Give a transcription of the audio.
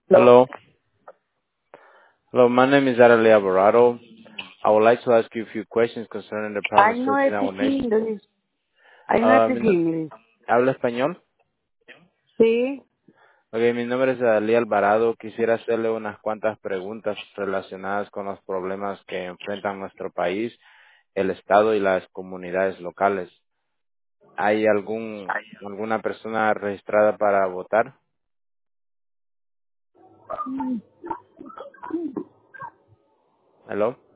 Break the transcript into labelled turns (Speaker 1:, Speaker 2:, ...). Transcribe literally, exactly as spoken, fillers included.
Speaker 1: Hello.
Speaker 2: Hello. Hello, my name is Adele Alvarado. I would like to ask you a few questions concerning the
Speaker 1: I
Speaker 2: problem
Speaker 1: know
Speaker 2: facing our
Speaker 1: speak
Speaker 2: nation.
Speaker 1: English. I know
Speaker 2: Ah, mi
Speaker 1: speak
Speaker 2: no-
Speaker 1: English.
Speaker 2: ¿Habla español?
Speaker 1: Sí.
Speaker 2: Ok, mi nombre es Adele Alvarado. Quisiera hacerle unas cuantas preguntas relacionadas con los problemas que enfrentan nuestro país, el Estado y las comunidades locales. ¿Hay algún alguna persona registrada para votar? Hello.